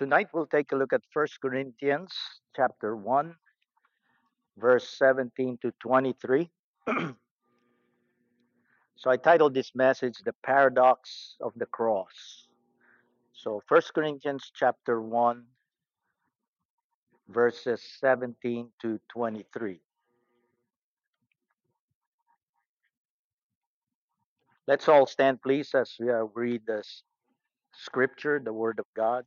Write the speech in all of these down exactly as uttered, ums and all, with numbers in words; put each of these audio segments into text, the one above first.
Tonight we'll take a look at First Corinthians chapter one, verse seventeen to twenty-three. So I titled this message The Paradox of the Cross. So First Corinthians chapter one, verses seventeen to twenty-three. Let's all stand, please, as we uh, read the scripture, the Word of God.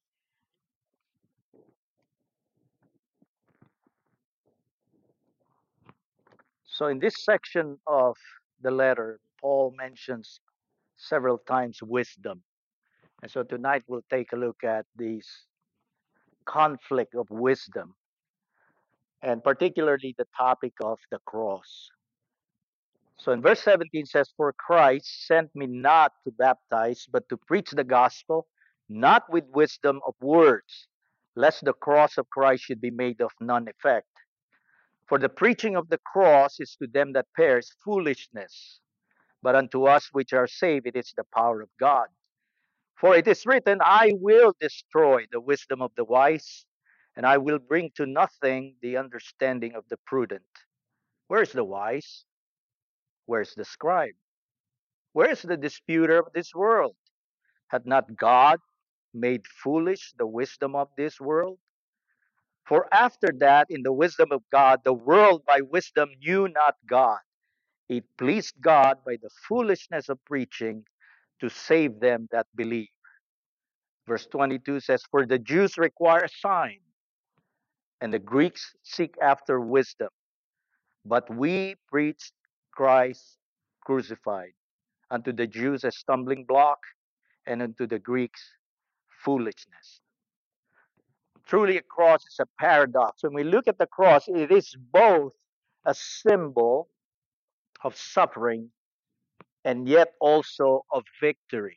So in this section of the letter, Paul mentions several times wisdom. And so tonight we'll take a look at this conflict of wisdom, and particularly the topic of the cross. So in verse seventeen says, "For Christ sent me not to baptize, but to preach the gospel, not with wisdom of words, lest the cross of Christ should be made of none effect. For the preaching of the cross is to them that perish foolishness, but unto us which are saved it is the power of God. For it is written, I will destroy the wisdom of the wise, and I will bring to nothing the understanding of the prudent. Where is the wise? Where is the scribe? Where is the disputer of this world? Hath not God made foolish the wisdom of this world? For after that, in the wisdom of God, the world by wisdom knew not God. It pleased God by the foolishness of preaching to save them that believe." Verse twenty-two says, "For the Jews require a sign, and the Greeks seek after wisdom. But we preach Christ crucified, unto the Jews a stumbling block, and unto the Greeks foolishness." Truly, a cross is a paradox. When we look at the cross, it is both a symbol of suffering and yet also of victory.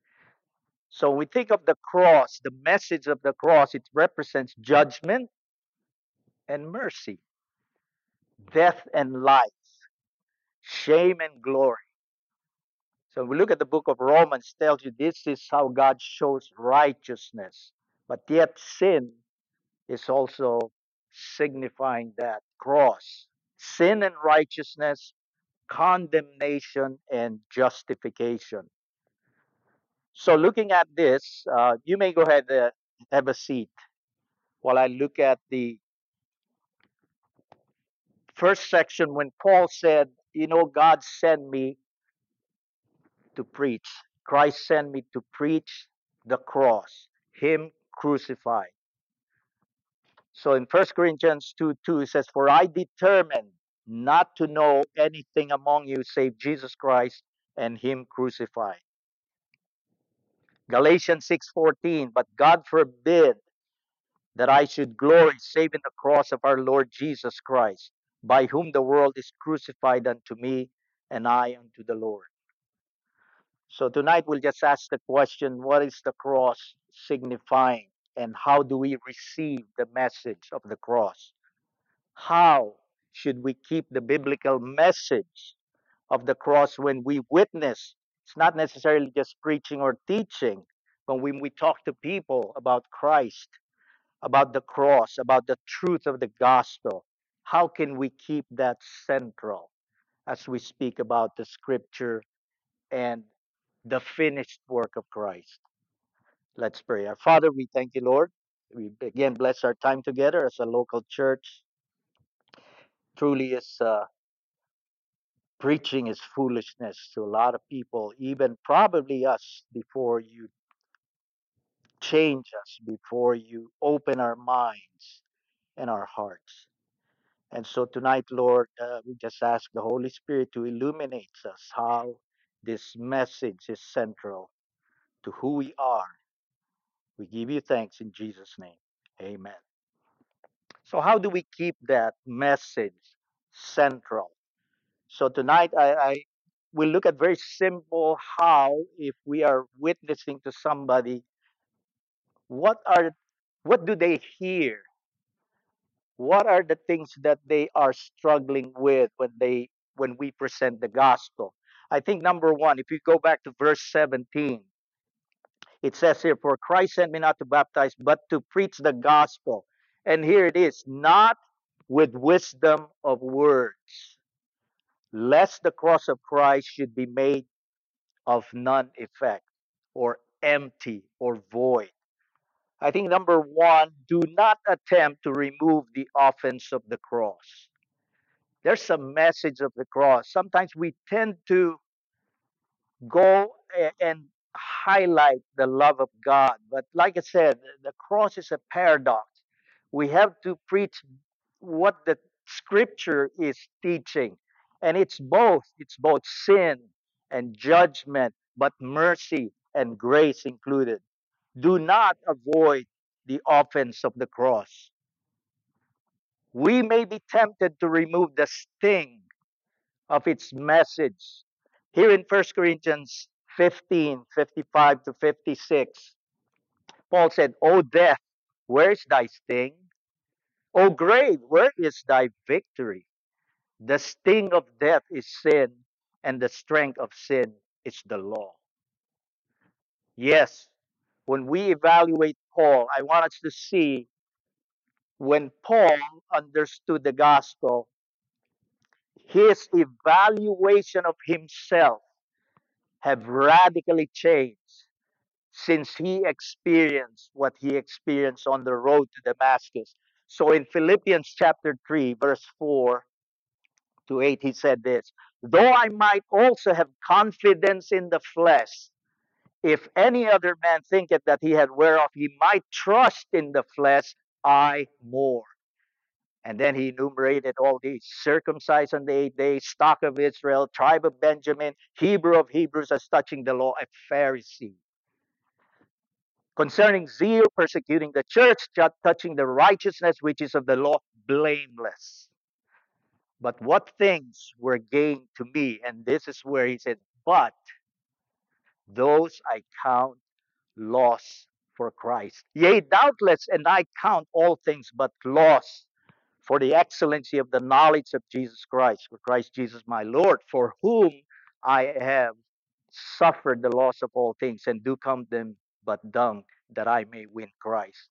So when we think of the cross, the message of the cross, it represents judgment and mercy, death and life, shame and glory. So we look at the book of Romans, tells you this is how God shows righteousness. But yet sin is also signifying that cross. Sin and righteousness, condemnation and justification. So looking at this, uh, you may go ahead and have a seat while I look at the first section when Paul said, you know, God sent me to preach. Christ sent me to preach the cross, Him crucified. So in First Corinthians two two, it says, "For I determined not to know anything among you save Jesus Christ and Him crucified." Galatians six fourteen, "But God forbid that I should glory save in the cross of our Lord Jesus Christ, by whom the world is crucified unto me, and I unto the Lord." So tonight we'll just ask the question, what is the cross signifying? And how do we receive the message of the cross? How should we keep the biblical message of the cross when we witness? It's not necessarily just preaching or teaching, but when we talk to people about Christ, about the cross, about the truth of the gospel, how can we keep that central as we speak about the scripture and the finished work of Christ? Let's pray. Our Father, we thank you, Lord. We again bless our time together as a local church. Truly is uh, preaching is foolishness to a lot of people, even probably us, before you change us, before you open our minds and our hearts. And so tonight, Lord, uh, we just ask the Holy Spirit to illuminate us how this message is central to who we are. We give you thanks in Jesus' name. Amen. So, how do we keep that message central? So, tonight I, I will look at very simple how, if we are witnessing to somebody, what are what do they hear? What are the things that they are struggling with when they when we present the gospel? I think number one, if you go back to verse seventeen, It says here, for Christ sent me not to baptize, but to preach the gospel. And here it is, not with wisdom of words, lest the cross of Christ should be made of none effect or empty or void. I think number one, do not attempt to remove the offense of the cross. There's a message of the cross. Sometimes we tend to go and highlight the love of God. But like I said, the cross is a paradox. We have to preach what the scripture is teaching. And it's both. It's both sin and judgment, but mercy and grace included. Do not avoid the offense of the cross. We may be tempted to remove the sting of its message. Here in First Corinthians fifteen, fifty-five to fifty-six, Paul said, O death, where is thy sting? O grave, where is thy victory? The sting of death is sin, and the strength of sin is the law. Yes, when we evaluate Paul, I want us to see when Paul understood the gospel, his evaluation of himself have radically changed since he experienced what he experienced on the road to Damascus. So in Philippians chapter three, verse four to eight, he said this, though I might also have confidence in the flesh, if any other man thinketh that he had whereof he might trust in the flesh, I more. And then he enumerated all these: circumcised on the eighth day, stock of Israel, tribe of Benjamin, Hebrew of Hebrews, as touching the law, a Pharisee. Concerning zeal, persecuting the church, touching the righteousness which is of the law, blameless. But what things were gained to me? And this is where he said, but those I count loss for Christ. Yea, doubtless, and I count all things but loss for the excellency of the knowledge of Jesus Christ, for Christ Jesus my Lord, for whom I have suffered the loss of all things, and do count them but dung, that I may win Christ.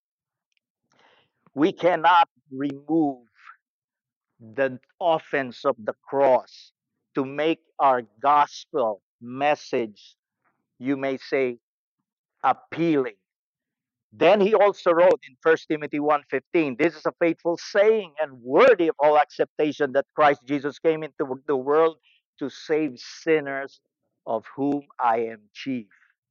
We cannot remove the offense of the cross to make our gospel message, you may say, appealing. Then he also wrote in First Timothy one fifteen, this is a faithful saying and worthy of all acceptation, that Christ Jesus came into the world to save sinners, of whom I am chief.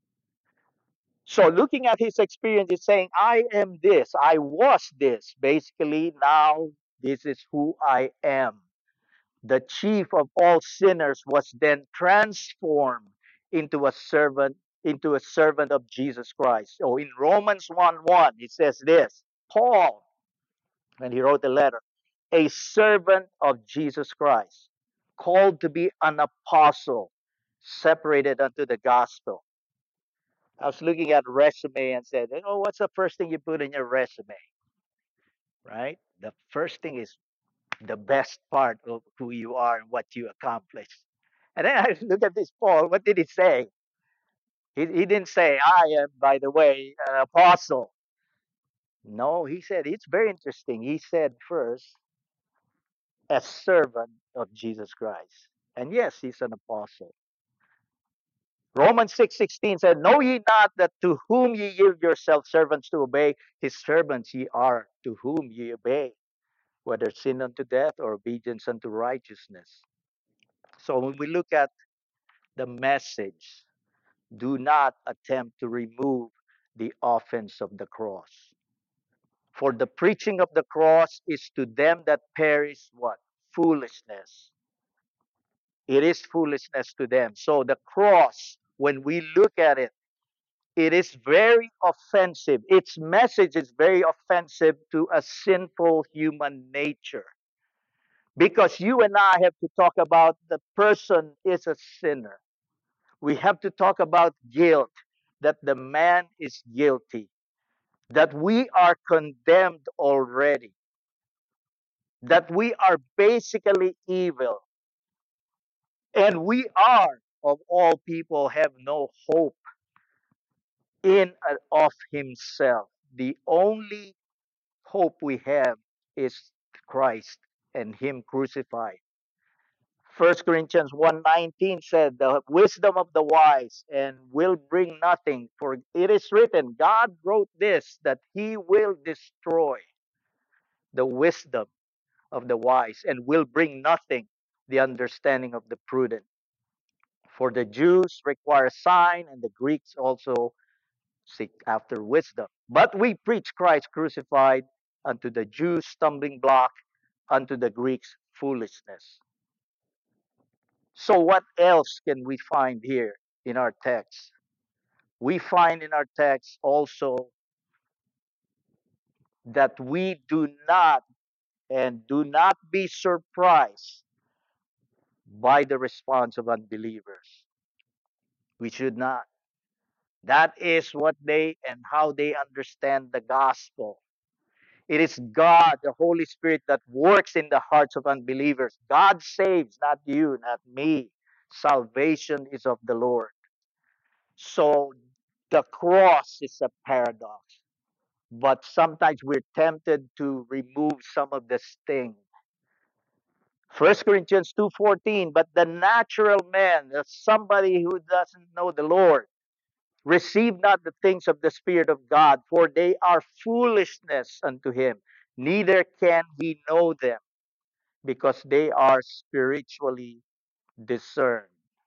So looking at his experience, he's saying, I am this, I was this. Basically, now this is who I am. The chief of all sinners was then transformed into a servant, into a servant of Jesus Christ. So in Romans one one, it says this, Paul, when he wrote the letter, a servant of Jesus Christ, called to be an apostle, separated unto the gospel. I was looking at resume and said, oh, what's the first thing you put in your resume? Right? The first thing is the best part of who you are and what you accomplished. And then I look at this Paul. What did he say? He, he didn't say, I am, by the way, an apostle. No, he said, it's very interesting. He said first, a servant of Jesus Christ. And yes, he's an apostle. Romans six sixteen said, know ye not that to whom ye yield yourselves servants to obey, his servants ye are, to whom ye obey, whether sin unto death or obedience unto righteousness. So when we look at the message, do not attempt to remove the offense of the cross. For the preaching of the cross is to them that perish what? Foolishness. It is foolishness to them. So the cross, when we look at it, it is very offensive. Its message is very offensive to a sinful human nature. Because you and I have to talk about the person is a sinner. We have to talk about guilt, that the man is guilty, that we are condemned already, that we are basically evil, and we are, of all people, have no hope in and of himself. The only hope we have is Christ and him crucified. First Corinthians one nineteen said, the wisdom of the wise and will bring nothing. For it is written, God wrote this, that he will destroy the wisdom of the wise and will bring nothing the understanding of the prudent. For the Jews require a sign, and the Greeks also seek after wisdom. But we preach Christ crucified, unto the Jews stumbling block, unto the Greeks foolishness. So, what else can we find here in our text? We find in our text also that we do not and do not be surprised by the response of unbelievers. We should not. That is what they and how they understand the gospel. It is God, the Holy Spirit, that works in the hearts of unbelievers. God saves, not you, not me. Salvation is of the Lord. So the cross is a paradox, but sometimes we're tempted to remove some of the sting. First Corinthians two fourteen, but the natural man, somebody who doesn't know the Lord, receive not the things of the Spirit of God, for they are foolishness unto him, neither can he know them, because they are spiritually discerned.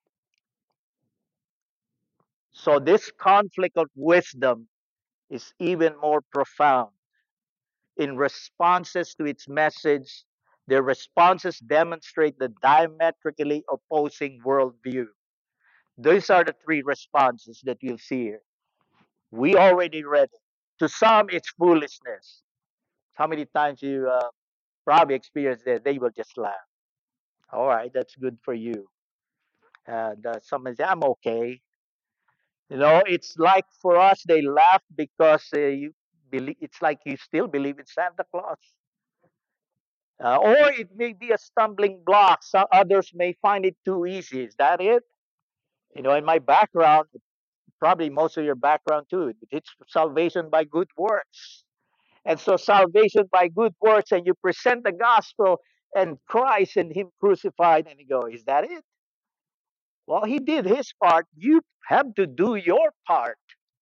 So this conflict of wisdom is even more profound. In responses to its message, their responses demonstrate the diametrically opposing worldview. These are the three responses that you'll see here. We already read it. To some, it's foolishness. How many times you uh, probably experienced that? They will just laugh. All right, that's good for you. And uh, someone say, I'm okay. You know, it's like for us, they laugh because uh, you believe. It's like you still believe in Santa Claus. Uh, or it may be a stumbling block. Some others may find it too easy. Is that it? You know, in my background, probably most of your background too, it's salvation by good works. And so salvation by good works, and you present the gospel and Christ and him crucified, and you go, is that it? Well, he did his part. You have to do your part.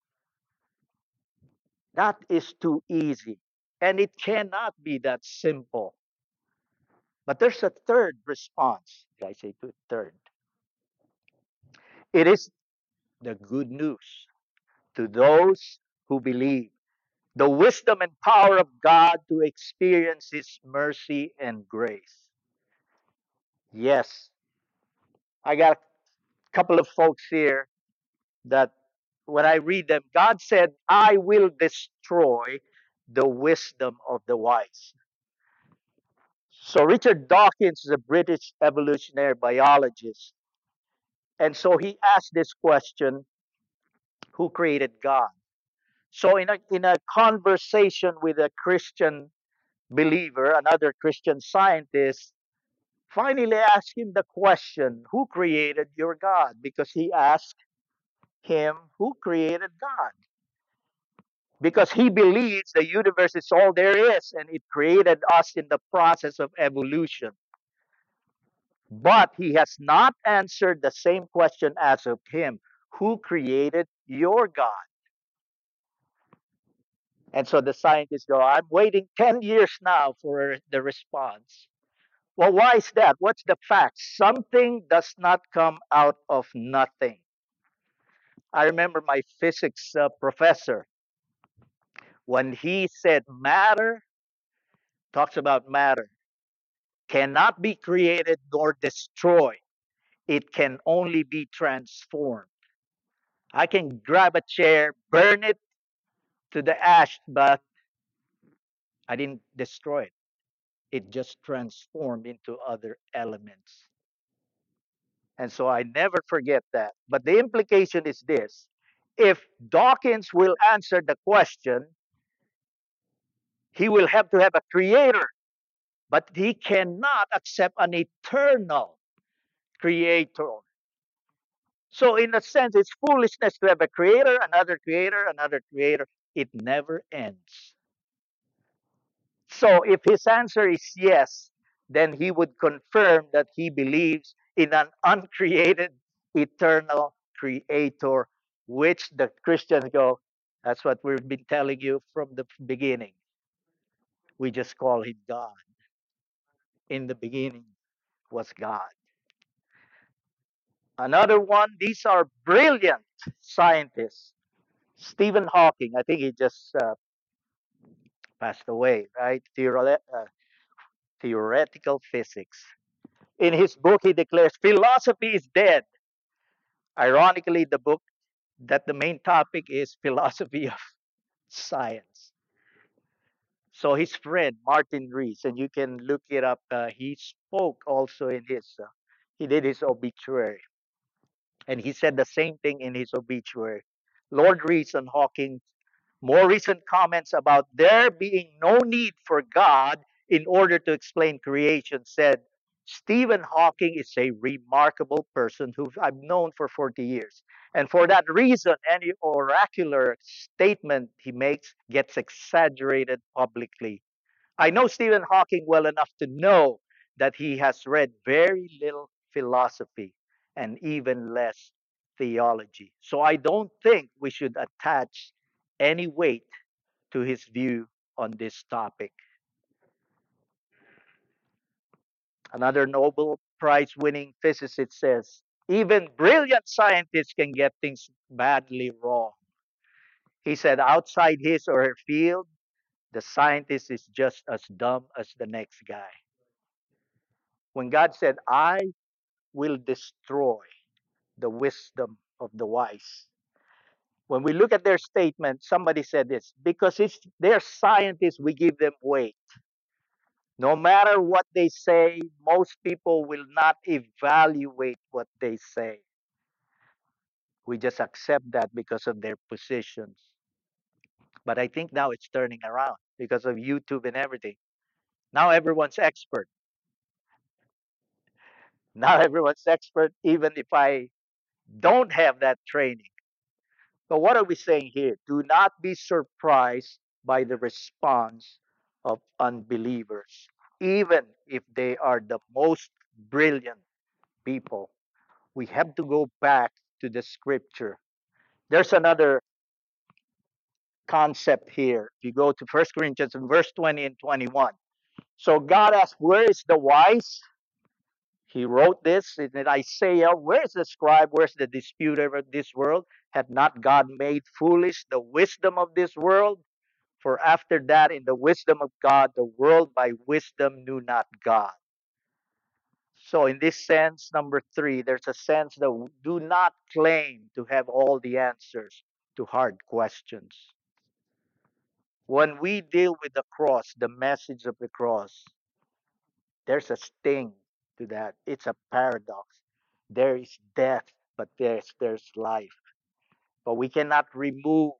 That is too easy. And it cannot be that simple. But there's a third response. Did I say two? Third. It is the good news to those who believe. The wisdom and power of God to experience his mercy and grace. Yes, I got a couple of folks here that when I read them, God said, I will destroy the wisdom of the wise. So Richard Dawkins is a British evolutionary biologist. And so he asked this question, who created God? So in a in a conversation with a Christian believer, another Christian scientist, finally asked him the question, who created your God? Because he asked him, who created God? Because he believes the universe is all there is and it created us in the process of evolution. But he has not answered the same question as of him, who created your God? And so the scientists go, I'm waiting ten years now for the response. Well, why is that? What's the fact? Something does not come out of nothing. I remember my physics uh, professor, when he said matter, talks about matter, cannot be created nor destroyed. It can only be transformed. I can grab a chair, burn it to the ash, but I didn't destroy it. It just transformed into other elements. And so I never forget that. But the implication is this: if Dawkins will answer the question, he will have to have a creator, but he cannot accept an eternal creator. So, in a sense, it's foolishness to have a creator, another creator, another creator. It never ends. So, if his answer is yes, then he would confirm that he believes in an uncreated, eternal creator, which the Christians go, that's what we've been telling you from the beginning. We just call him God. In the beginning was God. Another one, these are brilliant scientists. Stephen Hawking, I think he just uh, passed away, right? Theore- uh, theoretical physics. In his book, he declares philosophy is dead. Ironically, the book that the main topic is philosophy of science. So his friend Martin Rees, and you can look it up. Uh, he spoke also in his, uh, he did his obituary, and he said the same thing in his obituary. Lord Rees and Hawking more recent comments about there being no need for God in order to explain creation said, Stephen Hawking is a remarkable person who I've known for forty years. And for that reason, any oracular statement he makes gets exaggerated publicly. I know Stephen Hawking well enough to know that he has read very little philosophy and even less theology. So I don't think we should attach any weight to his view on this topic. Another Nobel Prize winning physicist says even brilliant scientists can get things badly wrong. He said outside his or her field, the scientist is just as dumb as the next guy. When God said, I will destroy the wisdom of the wise. When we look at their statement, somebody said this because it's, they're scientists, we give them weight. No matter what they say, most people will not evaluate what they say. We just accept that because of their positions. But I think now it's turning around because of YouTube and everything. Now everyone's expert. Now everyone's expert, even if I don't have that training. But what are we saying here? Do not be surprised by the response of unbelievers, even if they are the most brilliant people. We have to go back to the scripture. There's another concept here. If you go to First Corinthians in verse twenty and twenty-one. So God asked, where is the wise? He wrote this in Isaiah. Where's the scribe? Where's the disputer of this world? Had not God made foolish the wisdom of this world? For after that, in the wisdom of God, the world by wisdom knew not God. So, in this sense, number three, there's a sense that do not claim to have all the answers to hard questions. When we deal with the cross, the message of the cross, there's a sting to that. It's a paradox. There is death, but there's there's life. But we cannot remove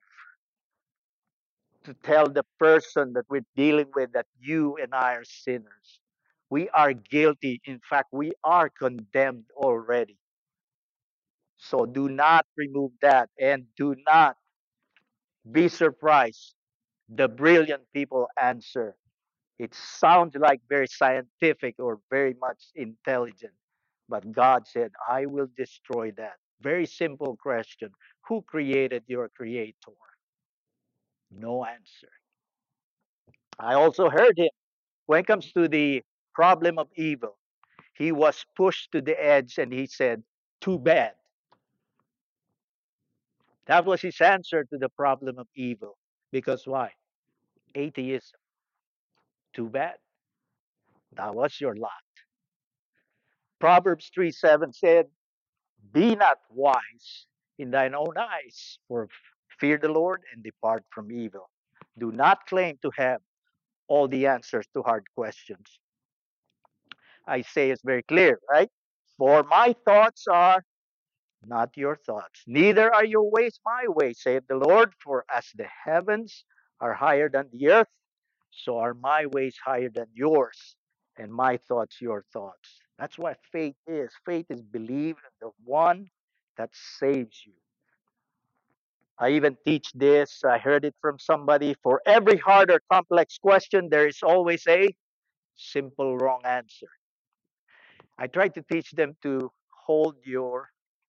to tell the person that we're dealing with that you and I are sinners. We are guilty. In fact, we are condemned already. So do not remove that and do not be surprised. The brilliant people answer. It sounds like very scientific or very much intelligent. But God said, I will destroy that. Very simple question. Who created your creator? No answer. I also heard him when it comes to the problem of evil. He was pushed to the edge and he said, too bad. That was his answer to the problem of evil. Because why? Atheism. Too bad. That was your lot. Proverbs three seven said, be not wise in thine own eyes, for fear the Lord and depart from evil. Do not claim to have all the answers to hard questions. Isaiah is very clear, right? For my thoughts are not your thoughts, neither are your ways my ways, saith the Lord. For as the heavens are higher than the earth, so are my ways higher than yours, and my thoughts your thoughts. That's what faith is. Faith is believing in the one that saves you. I even teach this. I heard it from somebody. For every hard or complex question, there is always a simple wrong answer. I try to teach them to hold your,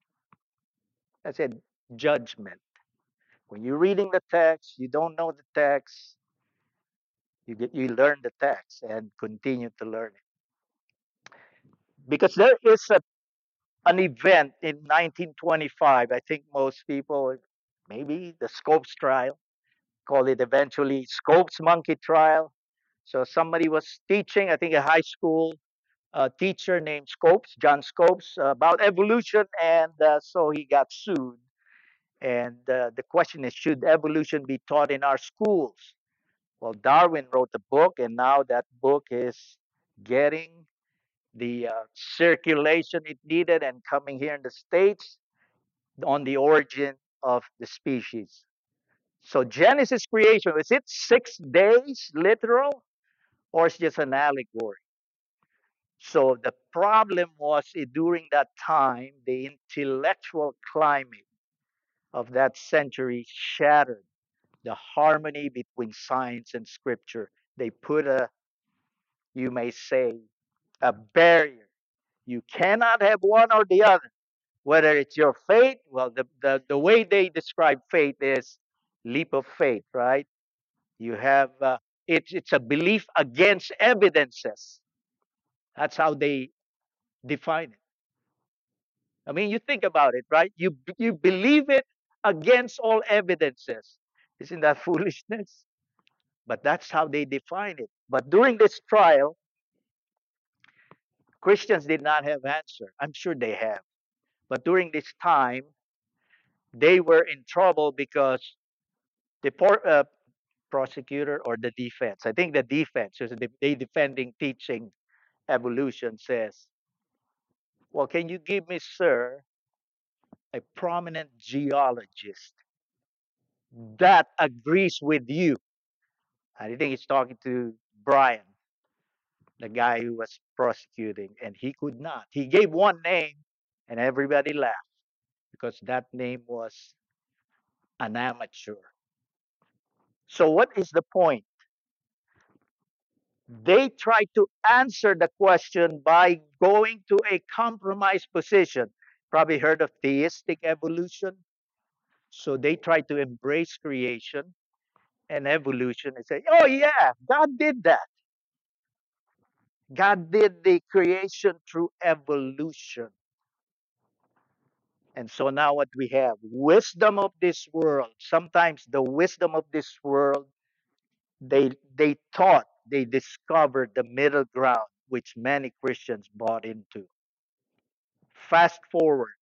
I said, judgment. When you're reading the text, you don't know the text, you get you learn the text and continue to learn it. Because there is a, an event in nineteen twenty-five, I think most people, maybe the Scopes trial, call it eventually Scopes monkey trial. So somebody was teaching, I think a high school uh, teacher named Scopes, John Scopes, uh, about evolution, and uh, so he got sued. And uh, the question is, should evolution be taught in our schools? Well, Darwin wrote a book, and now that book is getting the uh, circulation it needed and coming here in the States on the origin of the species. So Genesis creation, is it six days literal or is just an allegory? So the problem was eh, during that time, the intellectual climate of that century shattered the harmony between science and scripture. They put a, you may say, a barrier. You cannot have one or the other. Whether it's your faith, well, the, the, the way they describe faith is leap of faith, right? You have, uh, it's, it's a belief against evidences. That's how they define it. I mean, you think about it, right? You, you believe it against all evidences. Isn't that foolishness? But that's how they define it. But during this trial, Christians did not have answer. I'm sure they have. But during this time, they were in trouble because the por- uh, prosecutor or the defense, I think the defense, so the, they defending teaching evolution says, well, can you give me, sir, a prominent geologist that agrees with you? I think he's talking to Brian, the guy who was prosecuting, and he could not. He gave one name, and everybody laughed because that name was an amateur. So, what is the point? They try to answer the question by going to a compromise position. Probably heard of theistic evolution. So they try to embrace creation and evolution and say, oh, yeah, God did that. God did the creation through evolution. And so now what we have, wisdom of this world. Sometimes the wisdom of this world, they they thought they discovered the middle ground, which many Christians bought into. Fast forward,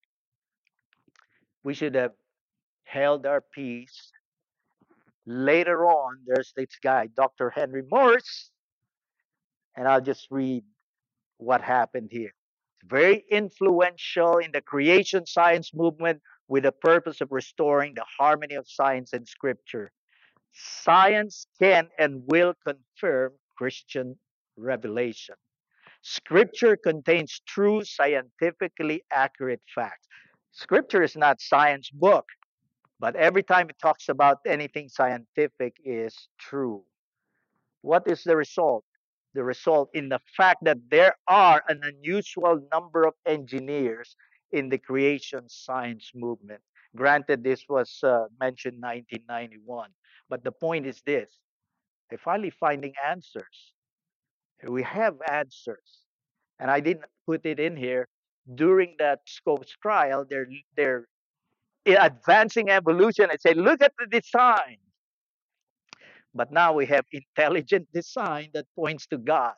we should have held our peace. Later on, there's this guy, Doctor Henry Morris, and I'll just read what happened here. Very influential in the creation science movement with the purpose of restoring the harmony of science and scripture. Science can and will confirm Christian revelation. Scripture contains true, scientifically accurate facts. Scripture is not science book, but every time it talks about anything scientific is true. What is the result? The result in the fact that there are an unusual number of engineers in the creation science movement. Granted, this was uh, mentioned nineteen ninety-one, but the point is this: they're finally finding answers. We have answers, and I didn't put it in here. During that Scopes trial, they're they're advancing evolution and say, look at the design. But now we have intelligent design that points to God.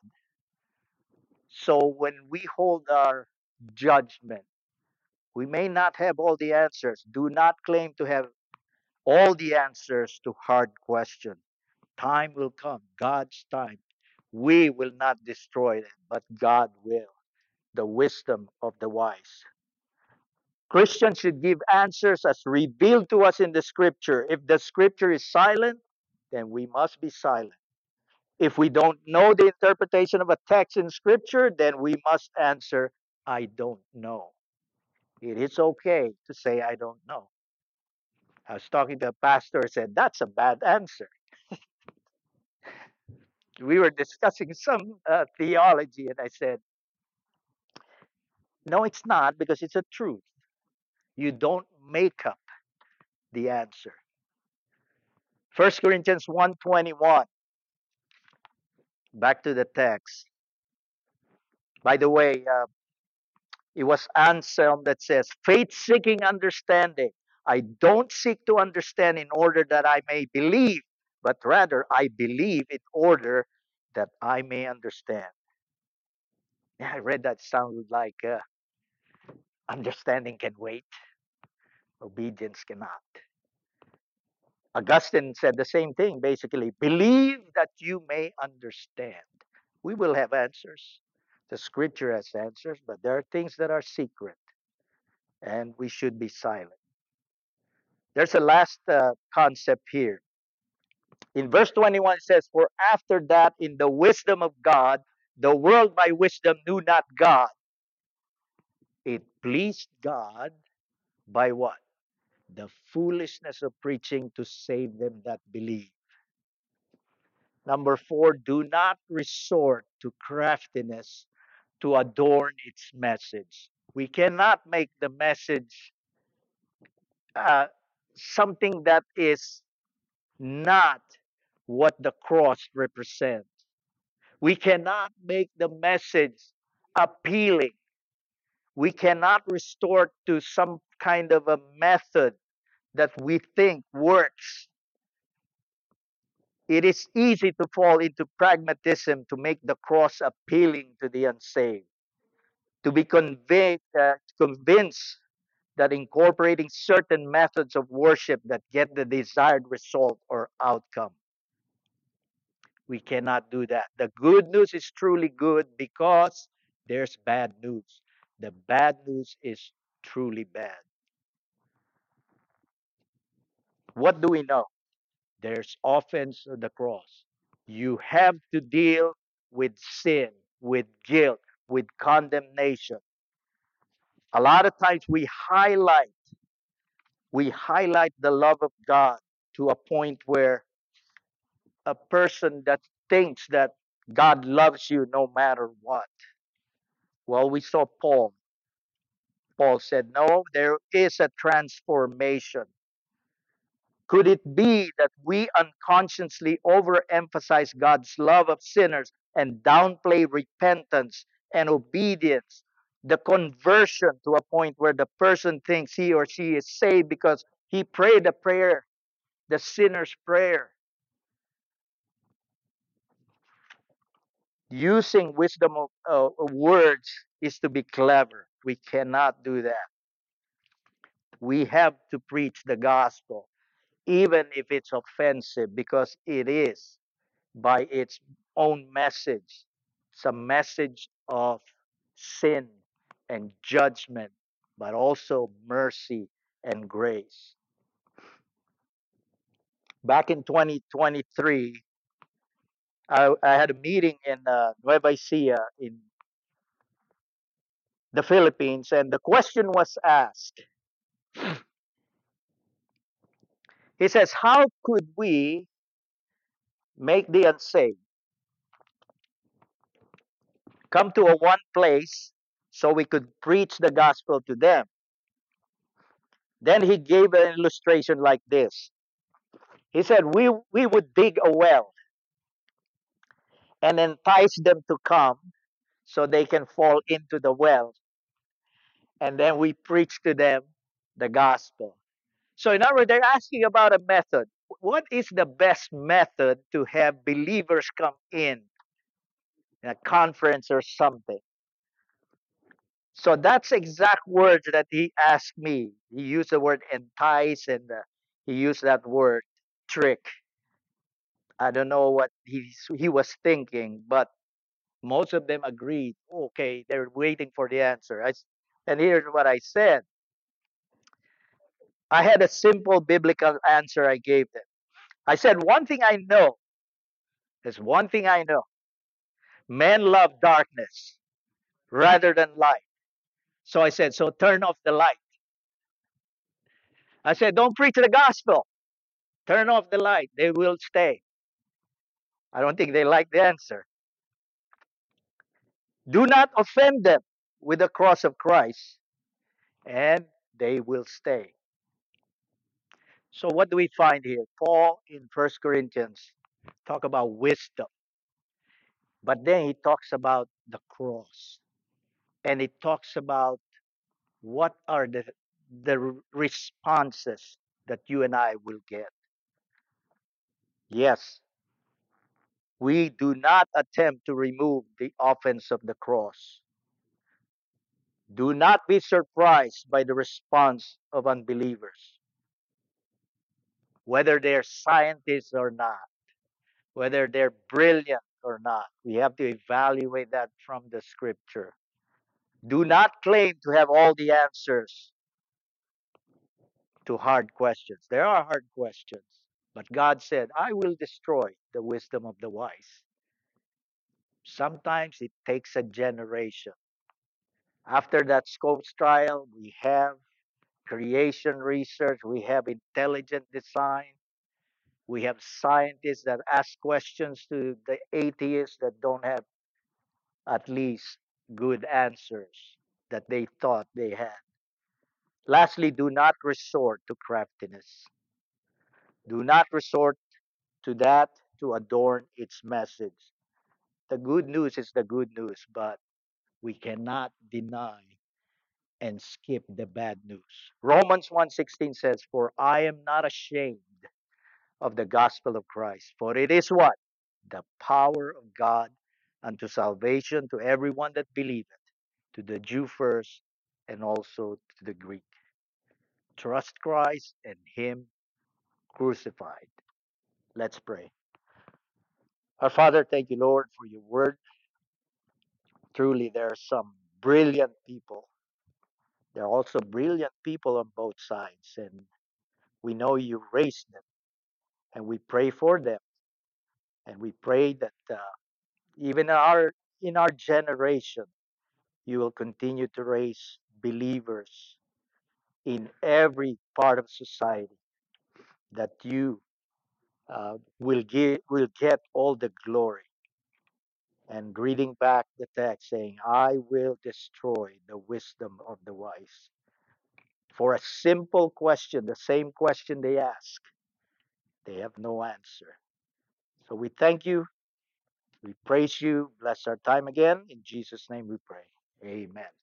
So when we hold our judgment, we may not have all the answers. Do not claim to have all the answers to hard questions. Time will come, God's time. We will not destroy them, but God will. The wisdom of the wise. Christians should give answers as revealed to us in the scripture. If the scripture is silent, then we must be silent. If we don't know the interpretation of a text in scripture, then we must answer, I don't know. It is okay to say, I don't know. I was talking to a pastor who said, that's a bad answer. We were discussing some uh, theology, and I said, no, it's not, because it's a truth. You don't make up the answer. First Corinthians one twenty-one. Back to the text. By the way, uh, it was Anselm that says, faith seeking understanding. I don't seek to understand in order that I may believe, but rather I believe in order that I may understand. Yeah, I read that, sounded like uh, understanding can wait, obedience cannot. Augustine said the same thing, basically. Believe that you may understand. We will have answers. The scripture has answers, but there are things that are secret, and we should be silent. There's a last uh, concept here. In verse twenty-one, it says, for after that, in the wisdom of God, the world by wisdom knew not God. It pleased God by what? The foolishness of preaching to save them that believe. Number four, do not resort to craftiness to adorn its message. We cannot make the message uh, something that is not what the cross represents. We cannot make the message appealing. We cannot resort to some kind of a method that we think works. It is easy to fall into pragmatism to make the cross appealing to the unsaved, to be convinced, uh, convinced that incorporating certain methods of worship that get the desired result or outcome. We cannot do that. The good news is truly good because there's bad news. The bad news is truly bad. What do we know? There's offense of the cross. You have to deal with sin, with guilt, with condemnation. A lot of times we highlight we highlight the love of God to a point where a person that thinks that God loves you no matter what. Well, we saw Paul. Paul said, no, there is a transformation. Could it be that we unconsciously overemphasize God's love of sinners and downplay repentance and obedience, the conversion to a point where the person thinks he or she is saved because he prayed a prayer, the sinner's prayer? Using wisdom of uh, words is to be clever. We cannot do that. We have to preach the gospel, even if it's offensive, because it is, by its own message. It's a message of sin and judgment, but also mercy and grace. Back in twenty twenty-three, I, I had a meeting in uh, Nueva Ecija in the Philippines, and the question was asked. He says, how could we make the unsaved come to a one place so we could preach the gospel to them? Then he gave an illustration like this. He said, we, we would dig a well and entice them to come so they can fall into the well. And then we preach to them the gospel. So, in other words, they're asking about a method. What is the best method to have believers come in, in a conference or something? So that's exact words that he asked me. He used the word entice, and uh, he used that word trick. I don't know what he he was thinking, but most of them agreed. Okay, they're waiting for the answer. I, and here's what I said. I had a simple biblical answer I gave them. I said, one thing I know, there's one thing I know. Men love darkness rather than light. So I said, so turn off the light. I said, don't preach the gospel. Turn off the light. They will stay. I don't think they like the answer. Do not offend them with the cross of Christ, and they will stay. So what do we find here? Paul in First Corinthians talk about wisdom, but then he talks about the cross, and he talks about what are the the responses that you and I will get. Yes, we do not attempt to remove the offense of the cross. Do not be surprised by the response of unbelievers, whether they're scientists or not, whether they're brilliant or not. We have to evaluate that from the scripture. Do not claim to have all the answers to hard questions. There are hard questions, but God said, I will destroy the wisdom of the wise. Sometimes it takes a generation. After that Scopes trial, we have creation research, we have intelligent design, we have scientists that ask questions to the atheists that don't have at least good answers that they thought they had. Lastly, do not resort to craftiness. Do not resort to that to adorn its message. The good news is the good news, but we cannot deny and skip the bad news. Romans one sixteen says, "For I am not ashamed of the gospel of Christ, for it is what? The power of God unto salvation to everyone that believeth, to the Jew first, and also to the Greek. Trust Christ and Him crucified." Let's pray. Our Father, thank you, Lord, for your word. Truly, there are some brilliant people. There are also brilliant people on both sides, and we know you raised them, and we pray for them, and we pray that uh, even our in our generation, you will continue to raise believers in every part of society. That you uh, will give will get all the glory. And reading back the text saying, I will destroy the wisdom of the wise. For a simple question, the same question they ask, they have no answer. So we thank you. We praise you. Bless our time again. In Jesus' name we pray. Amen.